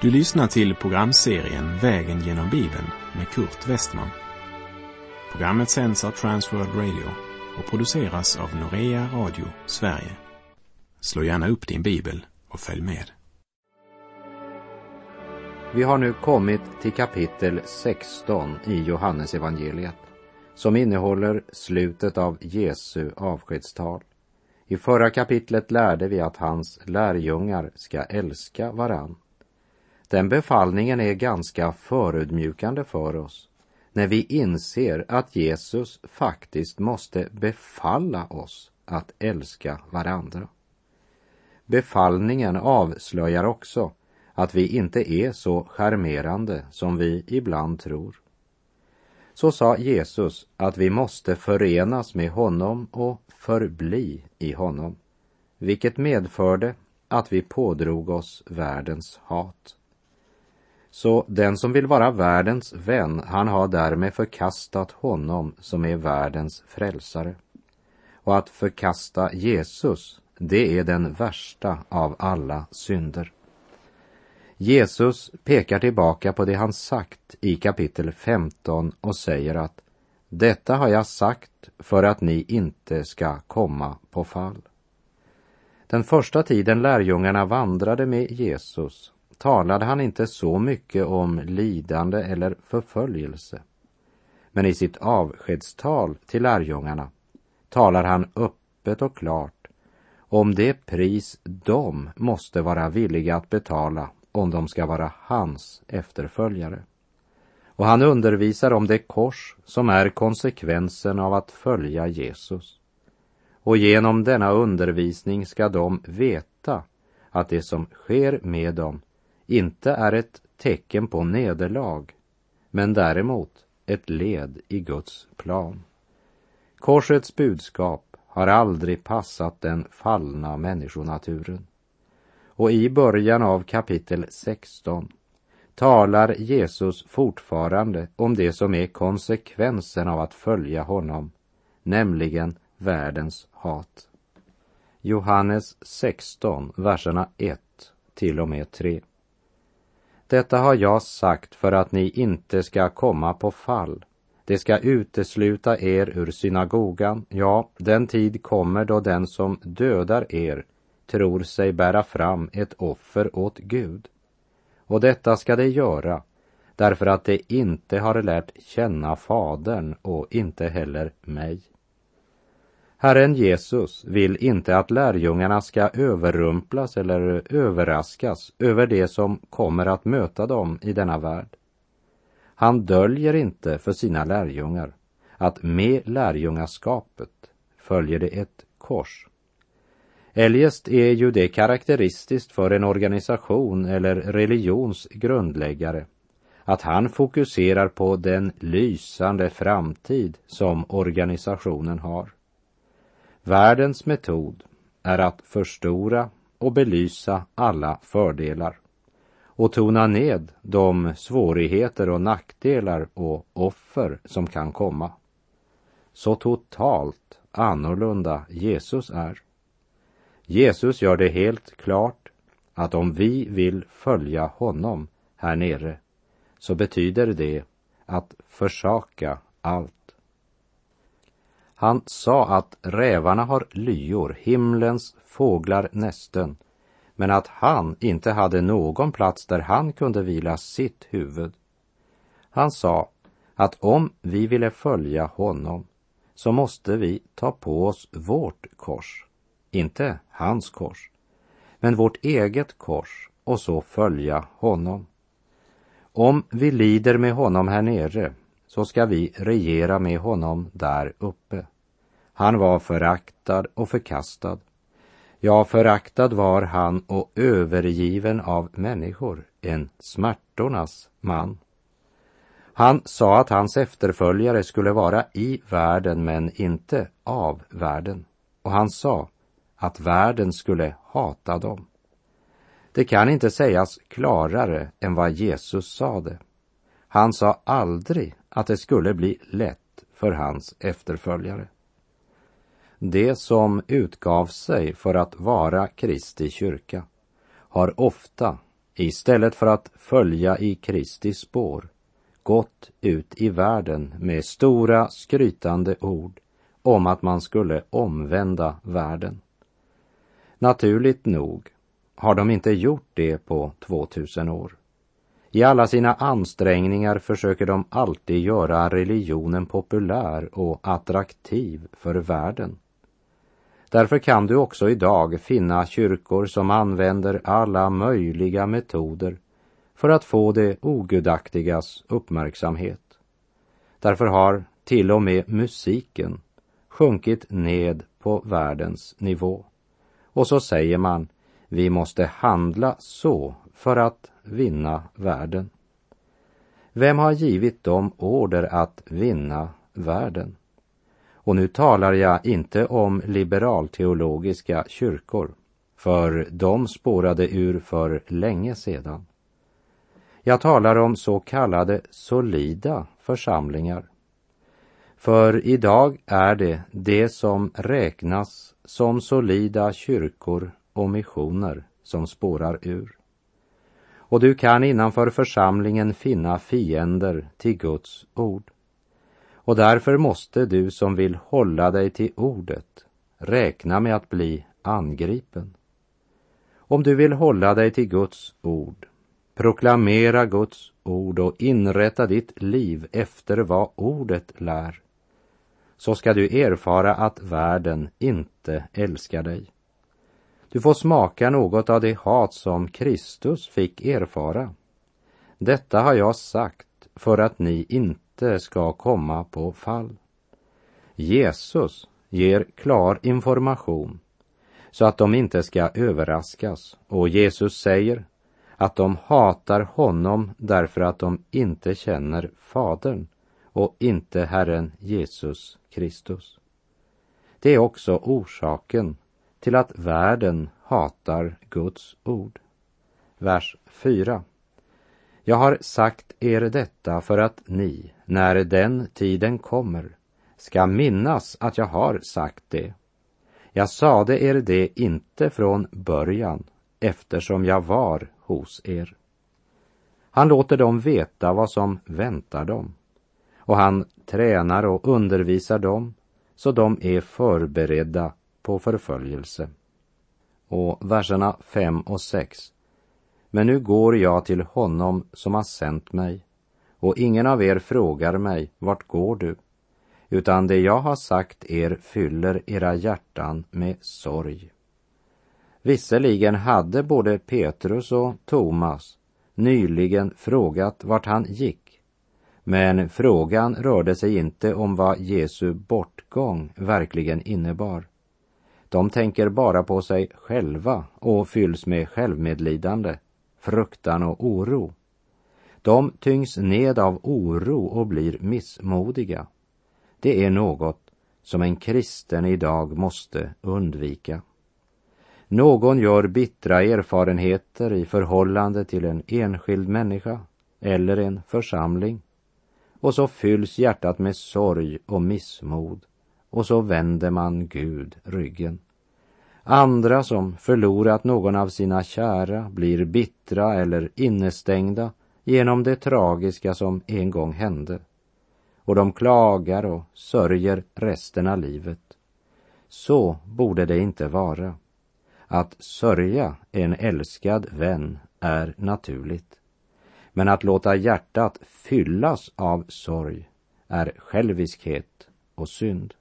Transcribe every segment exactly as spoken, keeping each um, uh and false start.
Du lyssnar till programserien Vägen genom Bibeln med Kurt Westman. Programmet sänds av Transworld Radio och produceras av Norea Radio Sverige. Slå gärna upp din bibel och följ med. Vi har nu kommit till kapitel sexton i Johannes evangeliet, som innehåller slutet av Jesu avskedstal. I förra kapitlet lärde vi att hans lärjungar ska älska varann. Den befallningen är ganska förödmjukande för oss när vi inser att Jesus faktiskt måste befalla oss att älska varandra. Befallningen avslöjar också att vi inte är så charmerande som vi ibland tror. Så sa Jesus att vi måste förenas med honom och förbli i honom, vilket medförde att vi pådrog oss världens hat. Så den som vill vara världens vän, han har därmed förkastat honom som är världens frälsare. Och att förkasta Jesus, det är den värsta av alla synder. Jesus pekar tillbaka på det han sagt i kapitel femton och säger att detta har jag sagt för att ni inte ska komma på fall. Den första tiden lärjungarna vandrade med Jesus talade han inte så mycket om lidande eller förföljelse. Men i sitt avskedstal till lärjungarna talar han öppet och klart om det pris de måste vara villiga att betala om de ska vara hans efterföljare. Och han undervisar om det kors som är konsekvensen av att följa Jesus. Och genom denna undervisning ska de veta att det som sker med dem inte är ett tecken på nederlag, men däremot ett led i Guds plan. Korsets budskap har aldrig passat den fallna människonaturen. Och i början av kapitel sexton talar Jesus fortfarande om det som är konsekvensen av att följa honom, nämligen världens hat. Johannes sexton, verserna ett till och med tre. Detta har jag sagt för att ni inte ska komma på fall. Det ska utesluta er ur synagogan. Ja, den tid kommer då den som dödar er tror sig bära fram ett offer åt Gud. Och detta ska det göra, därför att det inte har lärt känna Fadern och inte heller mig. Herren Jesus vill inte att lärjungarna ska överrumplas eller överraskas över det som kommer att möta dem i denna värld. Han döljer inte för sina lärjungar att med lärjungaskapet följer det ett kors. Eljest är ju det karaktäristiskt för en organisation eller religions grundläggare att han fokuserar på den lysande framtid som organisationen har. Världens metod är att förstora och belysa alla fördelar och tona ned de svårigheter och nackdelar och offer som kan komma. Så totalt annorlunda Jesus är. Jesus gör det helt klart att om vi vill följa honom här nere så betyder det att försaka allt. Han sa att rävarna har lyor, himlens fåglar nästen, men att han inte hade någon plats där han kunde vila sitt huvud. Han sa att om vi ville följa honom så måste vi ta på oss vårt kors, inte hans kors, men vårt eget kors och så följa honom. Om vi lider med honom här nere så ska vi regera med honom där uppe. Han var föraktad och förkastad. Ja, föraktad var han och övergiven av människor, en smärtornas man. Han sa att hans efterföljare skulle vara i världen men inte av världen. Och han sa att världen skulle hata dem. Det kan inte sägas klarare än vad Jesus sa det. Han sa aldrig att det skulle bli lätt för hans efterföljare. Det som utgav sig för att vara Kristi kyrka har ofta istället för att följa i Kristi spår, gått ut i världen med stora skrytande ord om att man skulle omvända världen. Naturligt nog har de inte gjort det på tvåtusen år. I alla sina ansträngningar försöker de alltid göra religionen populär och attraktiv för världen. Därför kan du också idag finna kyrkor som använder alla möjliga metoder för att få det ogudaktigas uppmärksamhet. Därför har till och med musiken sjunkit ned på världens nivå. Och så säger man, vi måste handla så för att vinna världen. Vem har givit dem order att vinna världen? Och nu talar jag inte om liberalteologiska kyrkor, för de spårade ur för länge sedan. Jag talar om så kallade solida församlingar. För idag är det det som räknas som solida kyrkor och missioner som spårar ur. Och du kan innanför församlingen finna fiender till Guds ord. Och därför måste du som vill hålla dig till ordet räkna med att bli angripen. Om du vill hålla dig till Guds ord, proklamera Guds ord och inrätta ditt liv efter vad ordet lär, så ska du erfara att världen inte älskar dig. Du får smaka något av det hat som Kristus fick erfara. Detta har jag sagt för att ni inte ska komma på fall. Jesus ger klar information så att de inte ska överraskas, och Jesus säger att de hatar honom därför att de inte känner Fadern och inte Herren Jesus Kristus. Det är också orsaken till att världen hatar Guds ord. Vers fyra. Jag har sagt er detta för att ni, när den tiden kommer, ska minnas att jag har sagt det. Jag sade er det inte från början, eftersom jag var hos er. Han låter dem veta vad som väntar dem, och han tränar och undervisar dem så de är förberedda på förföljelse. Och verserna fem och sex. Men nu går jag till honom som har sänt mig, och ingen av er frågar mig, vart går du? Utan det jag har sagt er fyller era hjärtan med sorg. Visserligen hade både Petrus och Thomas nyligen frågat vart han gick, men frågan rörde sig inte om vad Jesu bortgång verkligen innebar. De tänker bara på sig själva och fylls med självmedlidande, fruktan och oro. De tyngs ned av oro och blir missmodiga. Det är något som en kristen idag måste undvika. Någon gör bittra erfarenheter i förhållande till en enskild människa eller en församling, och så fylls hjärtat med sorg och missmod, och så vänder man Gud ryggen. Andra som förlorat någon av sina kära blir bittra eller innestängda genom det tragiska som en gång hände, och de klagar och sörjer resten av livet. Så borde det inte vara. Att sörja en älskad vän är naturligt, men att låta hjärtat fyllas av sorg är själviskhet och synd.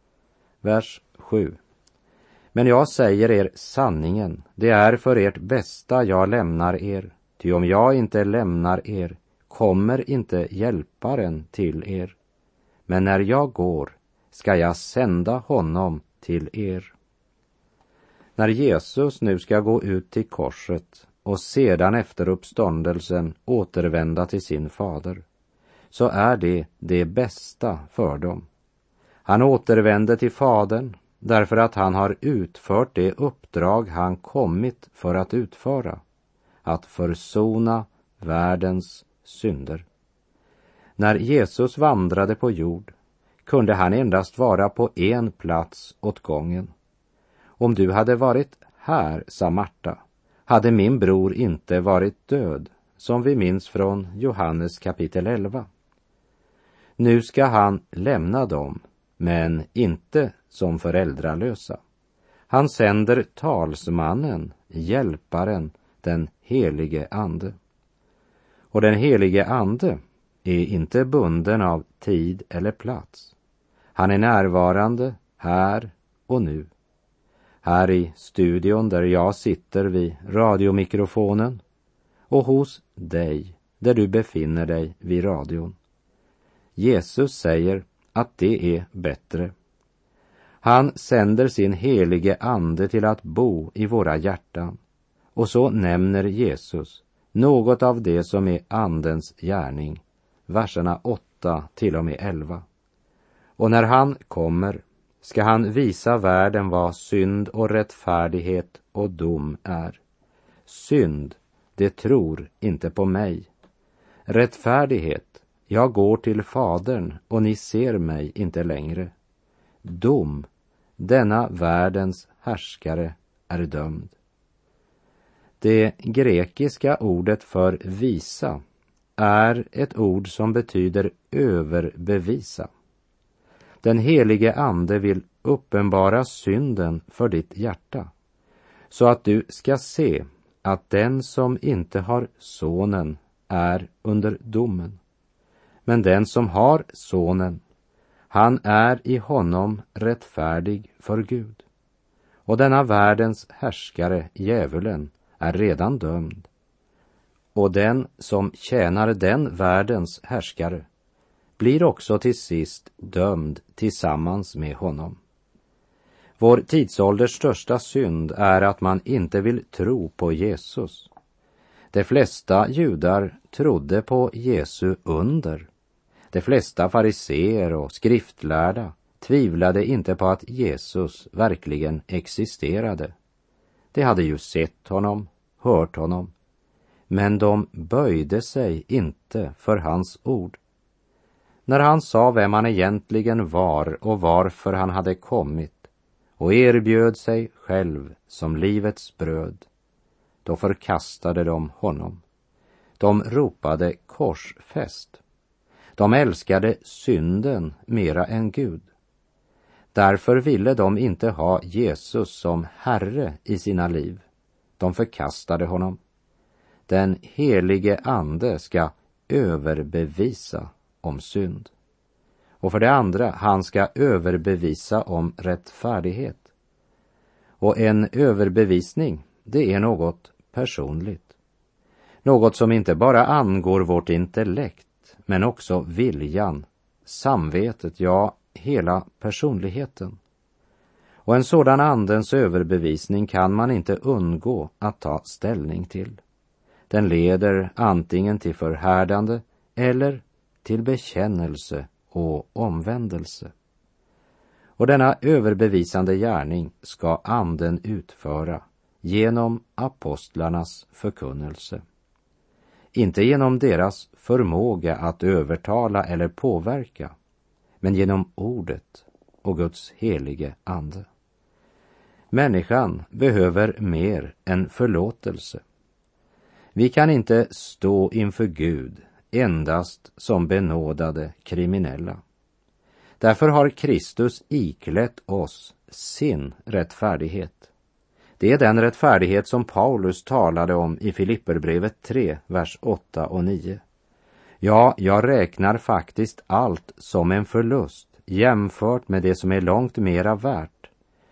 Vers sju. Men jag säger er sanningen, det är för ert bästa jag lämnar er, ty om jag inte lämnar er kommer inte hjälparen till er. Men när jag går ska jag sända honom till er. När Jesus nu ska gå ut till korset och sedan efter uppståndelsen återvända till sin fader, så är det det bästa för dem. Han återvänder till fadern därför att han har utfört det uppdrag han kommit för att utföra, att försona världens synder. När Jesus vandrade på jord kunde han endast vara på en plats åt gången. Om du hade varit här, sa Marta, hade min bror inte varit död, som vi minns från Johannes kapitel elva. Nu ska han lämna dem, men inte som föräldralösa. Han sänder talsmannen, hjälparen, den helige ande. Och den helige ande är inte bunden av tid eller plats. Han är närvarande här och nu. Här i studion där jag sitter vid radiomikrofonen och hos dig där du befinner dig vid radion. Jesus säger att det är bättre. Han sänder sin helige ande till att bo i våra hjärtan. Och så nämner Jesus något av det som är andens gärning, verserna åtta till och med elva. Och när han kommer ska han visa världen vad synd och rättfärdighet och dom är. Synd, det tror inte på mig. Rättfärdighet, jag går till Fadern och ni ser mig inte längre. Dom, denna världens härskare är dömd. Det grekiska ordet för visa är ett ord som betyder överbevisa. Den helige ande vill uppenbara synden för ditt hjärta, så att du ska se att den som inte har sonen är under domen. Men den som har sonen, han är i honom rättfärdig för Gud. Och denna världens härskare, djävulen, är redan dömd. Och den som tjänar den världens härskare blir också till sist dömd tillsammans med honom. Vår tidsålders största synd är att man inte vill tro på Jesus. De flesta judar trodde på Jesu under. De flesta fariseer och skriftlärda tvivlade inte på att Jesus verkligen existerade. De hade ju sett honom, hört honom, men de böjde sig inte för hans ord. När han sa vem han egentligen var och varför han hade kommit och erbjöd sig själv som livets bröd, då förkastade de honom. De ropade korsfäst. De älskade synden mera än Gud. Därför ville de inte ha Jesus som Herre i sina liv. De förkastade honom. Den helige ande ska överbevisa om synd. Och för det andra, han ska överbevisa om rättfärdighet. Och en överbevisning, det är något personligt. Något som inte bara angår vårt intellekt, men också viljan, samvetet, ja, hela personligheten. Och en sådan andens överbevisning kan man inte undgå att ta ställning till. Den leder antingen till förhärdande eller till bekännelse och omvändelse. Och denna överbevisande gärning ska anden utföra genom apostlarnas förkunnelse. Inte genom deras förmåga att övertala eller påverka, men genom ordet och Guds helige ande. Människan behöver mer än förlåtelse. Vi kan inte stå inför Gud endast som benådade kriminella. Därför har Kristus iklätt oss sin rättfärdighet. Det är den rättfärdighet som Paulus talade om i Filipperbrevet tre, vers åtta och nio. Ja, jag räknar faktiskt allt som en förlust jämfört med det som är långt mera värt.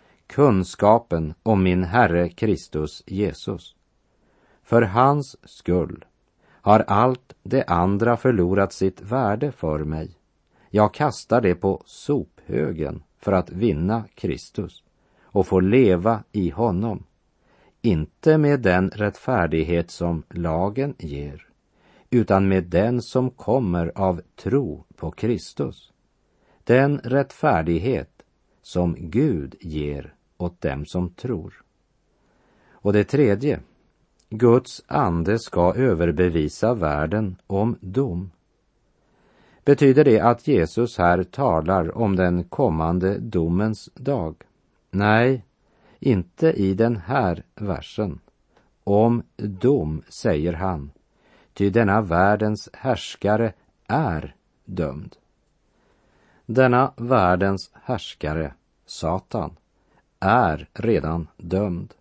Kunskapen om min Herre Kristus Jesus. För hans skull har allt det andra förlorat sitt värde för mig. Jag kastar det på sophögen för att vinna Kristus och få leva i honom. Inte med den rättfärdighet som lagen ger, utan med den som kommer av tro på Kristus. Den rättfärdighet som Gud ger åt dem som tror. Och det tredje, Guds ande ska överbevisa världen om dom. Betyder det att Jesus här talar om den kommande domens dag? Nej, inte i den här versen om dom, säger han, ty denna världens härskare är dömd. Denna världens härskare, Satan, är redan dömd.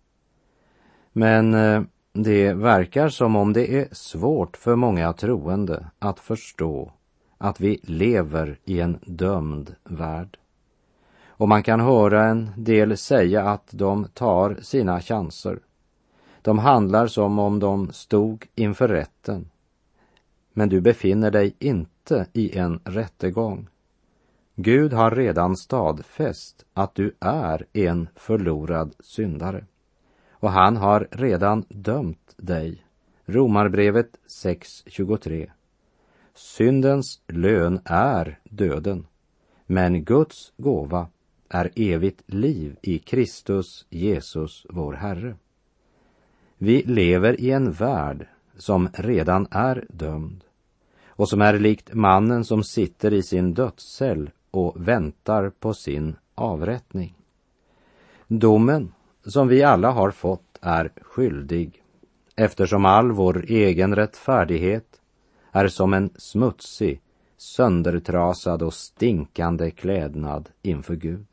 Men eh, det verkar som om det är svårt för många troende att förstå att vi lever i en dömd värld. Och man kan höra en del säga att de tar sina chanser. De handlar som om de stod inför rätten. Men du befinner dig inte i en rättegång. Gud har redan stadfäst att du är en förlorad syndare. Och han har redan dömt dig. Romarbrevet sex tjugotre. Syndens lön är döden, men Guds gåva är evigt liv i Kristus Jesus vår Herre. Vi lever i en värld som redan är dömd och som är likt mannen som sitter i sin dödscell och väntar på sin avrättning. Domen som vi alla har fått är skyldig, eftersom all vår egen rättfärdighet är som en smutsig, söndertrasad och stinkande klädnad inför Gud.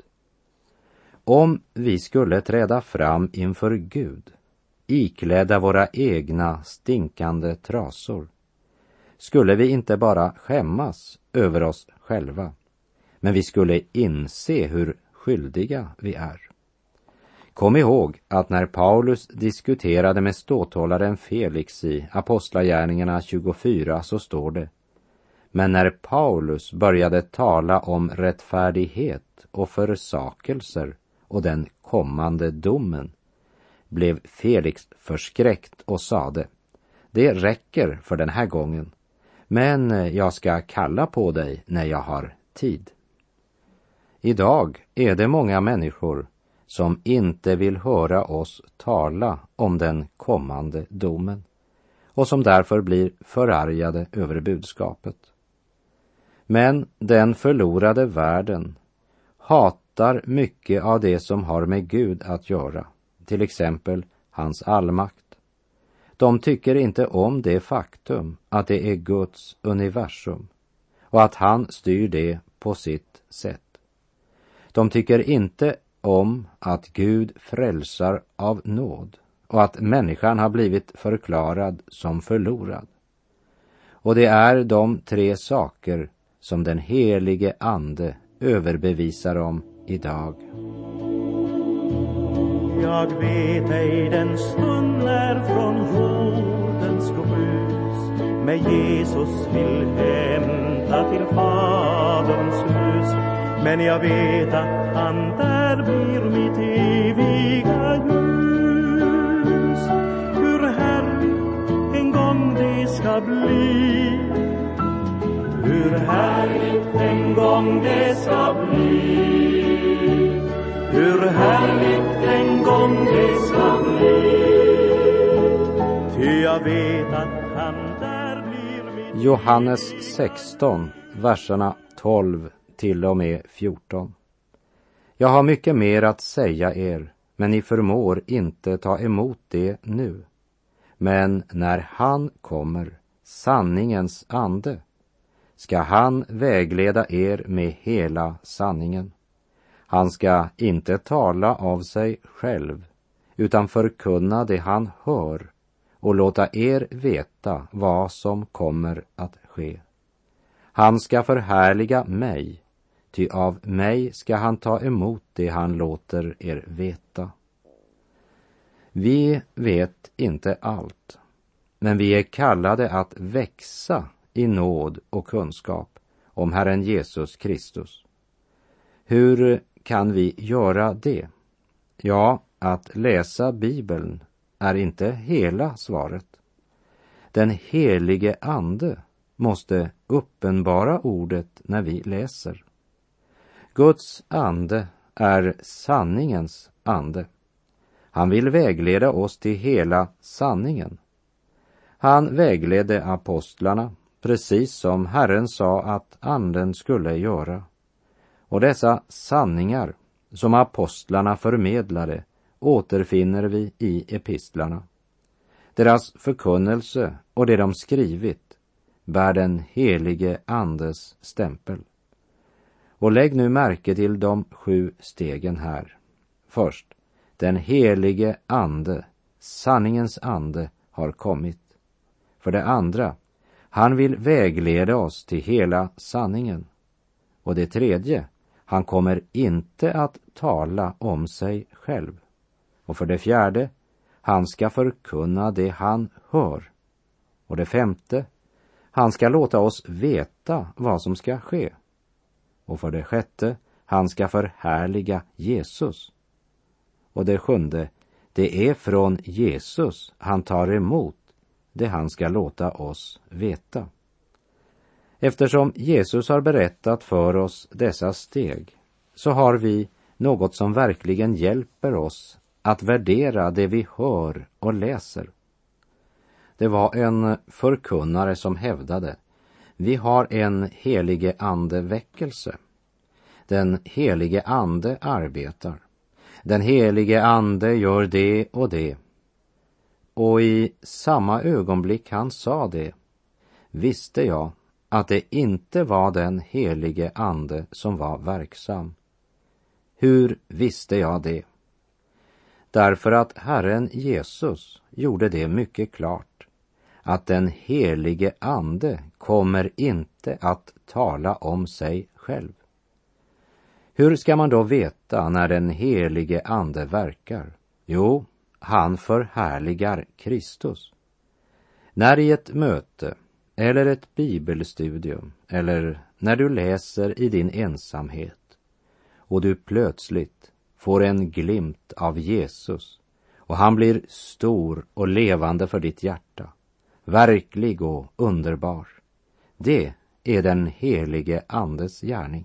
Om vi skulle träda fram inför Gud, iklädda våra egna stinkande trasor, skulle vi inte bara skämmas över oss själva, men vi skulle inse hur skyldiga vi är. Kom ihåg att när Paulus diskuterade med ståthållaren Felix i Apostlagärningarna tjugofyra så står det: men när Paulus började tala om rättfärdighet och försakelser och den kommande domen, blev Felix förskräckt och sade: det räcker för den här gången, men jag ska kalla på dig när jag har tid. Idag är det många människor som inte vill höra oss tala om den kommande domen och som därför blir förargade över budskapet. Men den förlorade världen hatar mycket av det som har med Gud att göra, till exempel hans allmakt. De tycker inte om det faktum att det är Guds universum och att han styr det på sitt sätt. De tycker inte om att Gud frälsar av nåd och att människan har blivit förklarad som förlorad. Och det är de tre saker som den helige ande överbevisar om idag. Jag vet ej den stund när från jordens grus med Jesus vill hämta till Faderns hus, men jag vet att han där blir mitt eviga ljus. Hur härligt en gång det ska bli, hur härligt en gång det ska bli, hur härligt en gång det ska bli, ty jag vet att han där blir mitt. Johannes sexton, verserna tolv till och med fjorton. Jag har mycket mer att säga er, men ni förmår inte ta emot det nu. Men när han kommer, sanningens ande, ska han vägleda er med hela sanningen. Han ska inte tala av sig själv, utan förkunna det han hör och låta er veta vad som kommer att ske. Han ska förhärliga mig, ty av mig ska han ta emot det han låter er veta. Vi vet inte allt, men vi är kallade att växa i nåd och kunskap om Herren Jesus Kristus. Hur kan vi göra det? Ja, att läsa Bibeln är inte hela svaret. Den helige ande måste uppenbara ordet när vi läser. Guds ande är sanningens ande. Han vill vägleda oss till hela sanningen. Han vägledde apostlarna, precis som Herren sa att anden skulle göra. Och dessa sanningar som apostlarna förmedlade återfinner vi i epistlarna. Deras förkunnelse och det de skrivit bär den helige Andes stämpel. Och lägg nu märke till de sju stegen här. Först, den helige Ande, sanningens ande, har kommit. För det andra, han vill vägleda oss till hela sanningen. Och det tredje, han kommer inte att tala om sig själv. Och för det fjärde, han ska förkunna det han hör. Och det femte, han ska låta oss veta vad som ska ske. Och för det sjätte, han ska förhärliga Jesus. Och det sjunde, det är från Jesus han tar emot det han ska låta oss veta. Eftersom Jesus har berättat för oss dessa steg, så har vi något som verkligen hjälper oss att värdera det vi hör och läser. Det var en förkunnare som hävdade: vi har en helige ande väckelse. Den helige ande arbetar. Den helige ande gör det och det. Och i samma ögonblick han sa det, visste jag att det inte var den helige ande som var verksam. Hur visste jag det? Därför att Herren Jesus gjorde det mycket klart, att den helige ande kommer inte att tala om sig själv. Hur ska man då veta när den helige ande verkar? Jo, han förhärligar Kristus. När i ett möte eller ett bibelstudium eller när du läser i din ensamhet och du plötsligt får en glimt av Jesus och han blir stor och levande för ditt hjärta, verklig och underbar, det är den helige andes gärning.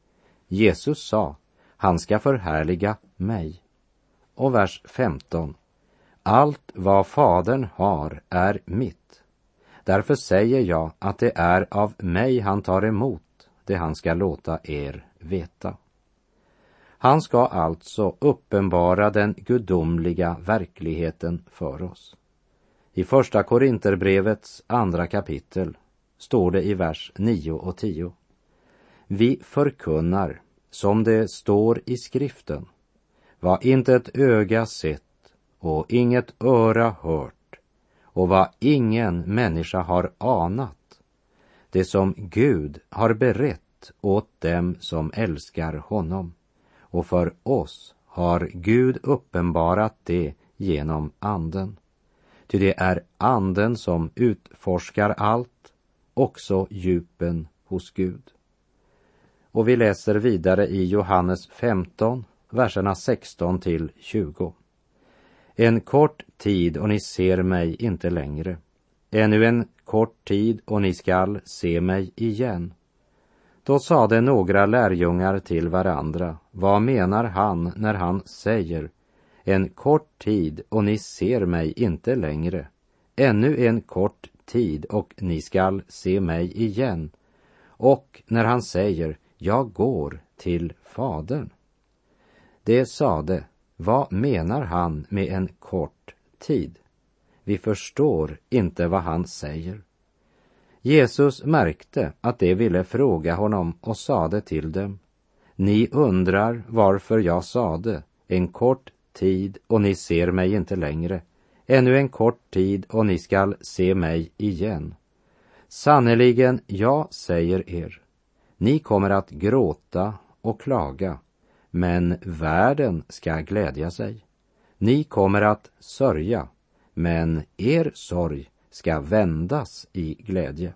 Jesus sa, han ska förhärliga mig. Och vers femton, allt vad Fadern har är mitt. Därför säger jag att det är av mig han tar emot det han ska låta er veta. Han ska alltså uppenbara den gudomliga verkligheten för oss. I första Korinterbrevets andra kapitel står det i vers nio och tio. Vi förkunnar, som det står i skriften, vad inte ett öga sett och inget öra hört och vad ingen människa har anat, det som Gud har berett åt dem som älskar honom. Och för oss har Gud uppenbarat det genom anden. Ty det är anden som utforskar allt, också djupen hos Gud. Och vi läser vidare i Johannes femton, verserna sexton till tjugo. En kort tid och ni ser mig inte längre. Ännu en kort tid och ni skall se mig igen. Då sade några lärjungar till varandra, vad menar han när han säger, en kort tid och ni ser mig inte längre, ännu en kort tid och ni skall se mig igen, och när han säger, jag går till Fadern. Det sade, vad menar han med en kort tid? Vi förstår inte vad han säger. Jesus märkte att de ville fråga honom och sade till dem, ni undrar varför jag sade, en kort tid och ni ser mig inte längre, ännu en kort tid och ni skall se mig igen. Sannerligen, jag säger er, ni kommer att gråta och klaga, men världen ska glädja sig. Ni kommer att sörja, men er sorg ska vändas i glädje.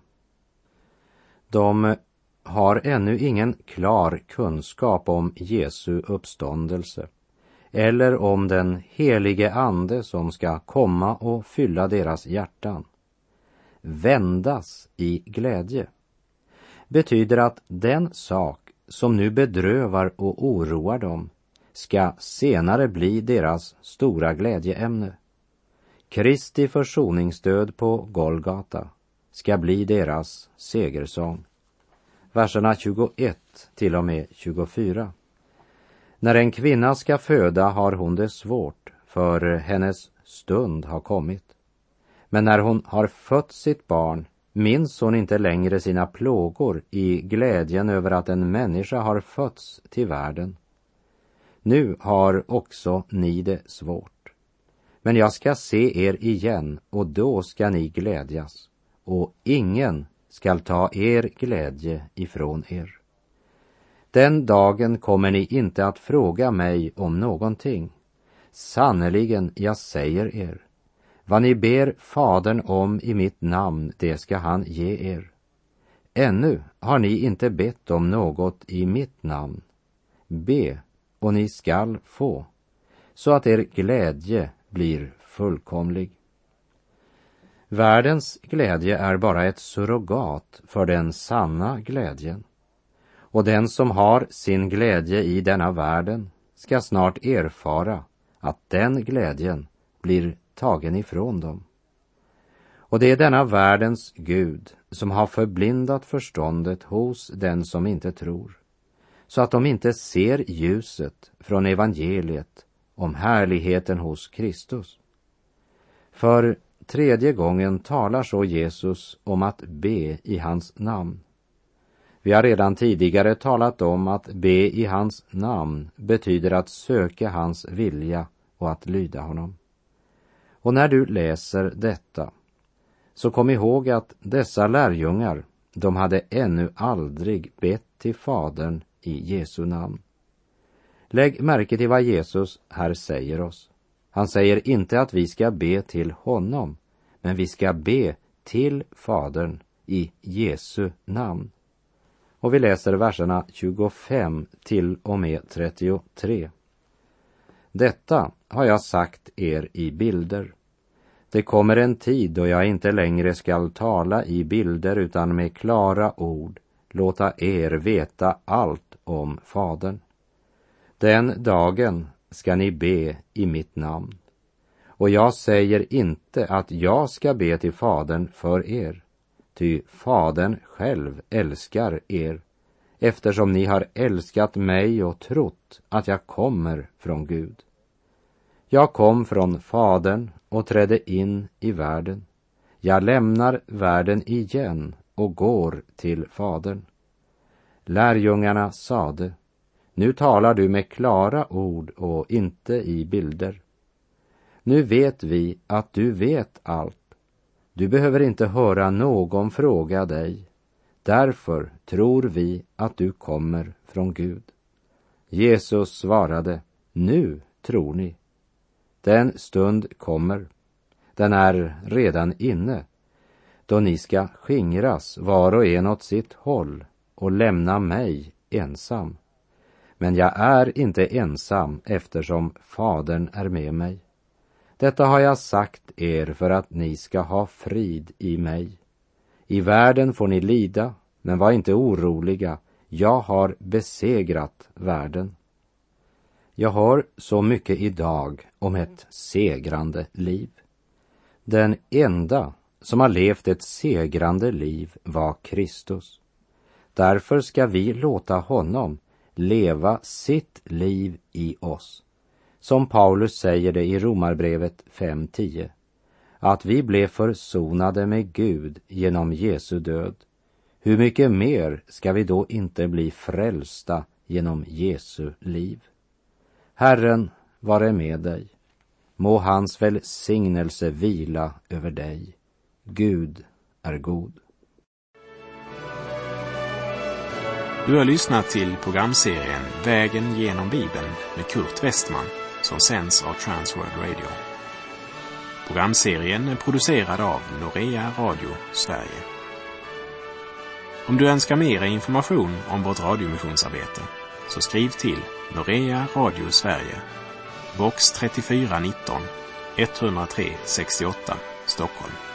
De har ännu ingen klar kunskap om Jesu uppståndelse eller om den helige ande som ska komma och fylla deras hjärtan. Vändas i glädje betyder att den sak som nu bedrövar och oroar dem ska senare bli deras stora glädjeämne. Kristi försoningsdöd på Golgata ska bli deras segersång. Verserna tjugoett till och med tjugofyra. När en kvinna ska föda har hon det svårt, för hennes stund har kommit. Men när hon har fött sitt barn minns hon inte längre sina plågor i glädjen över att en människa har fötts till världen. Nu har också ni det svårt. Men jag ska se er igen, och då ska ni glädjas, och ingen skall ta er glädje ifrån er. Den dagen kommer ni inte att fråga mig om någonting. Sannerligen, jag säger er, vad ni ber Fadern om i mitt namn, det ska han ge er. Ännu har ni inte bett om något i mitt namn. Be, och ni skall få, så att er glädje blir fullkomlig. Världens glädje är bara ett surrogat för den sanna glädjen. Och den som har sin glädje i denna världen ska snart erfara att den glädjen blir tagen ifrån dem. Och det är denna världens Gud som har förblindat förståndet hos den som inte tror, så att de inte ser ljuset från evangeliet om härligheten hos Kristus. För tredje gången talar så Jesus om att be i hans namn. Vi har redan tidigare talat om att be i hans namn betyder att söka hans vilja och att lyda honom. Och när du läser detta, så kom ihåg att dessa lärjungar, de hade ännu aldrig bett till Fadern i Jesu namn. Lägg märke till vad Jesus här säger oss. Han säger inte att vi ska be till honom, men vi ska be till Fadern i Jesu namn. Och vi läser verserna tjugofem till och med trettiotre. Detta har jag sagt er i bilder. Det kommer en tid då jag inte längre skall tala i bilder utan med klara ord låta er veta allt om Fadern. Den dagen ska ni be i mitt namn. Och jag säger inte att jag ska be till Fadern för er, ty Fadern själv älskar er, eftersom ni har älskat mig och trott att jag kommer från Gud. Jag kom från Fadern och trädde in i världen. Jag lämnar världen igen och går till Fadern. Lärjungarna sade, nu talar du med klara ord och inte i bilder. Nu vet vi att du vet allt. Du behöver inte höra någon fråga dig. Därför tror vi att du kommer från Gud. Jesus svarade, nu tror ni. Den stund kommer, den är redan inne, då ni ska skingras var och en åt sitt håll och lämna mig ensam. Men jag är inte ensam eftersom Fadern är med mig. Detta har jag sagt er för att ni ska ha frid i mig. I världen får ni lida, men var inte oroliga. Jag har besegrat världen. Jag hör så mycket idag om ett segrande liv. Den enda som har levt ett segrande liv var Kristus. Därför ska vi låta honom leva sitt liv i oss. Som Paulus säger det i Romarbrevet fem tio. Att vi blev försonade med Gud genom Jesu död. Hur mycket mer ska vi då inte bli frälsta genom Jesu liv? Herren vare med dig. Må hans välsignelse vila över dig. Gud är god. Du har lyssnat till programserien Vägen genom Bibeln med Kurt Westman som sänds av Transworld Radio. Programserien är producerad av Norea Radio Sverige. Om du önskar mer information om vårt radiomissionsarbete så skriv till Norea Radio Sverige, box trettiofyra nitton, etthundratre sextioåtta, Stockholm.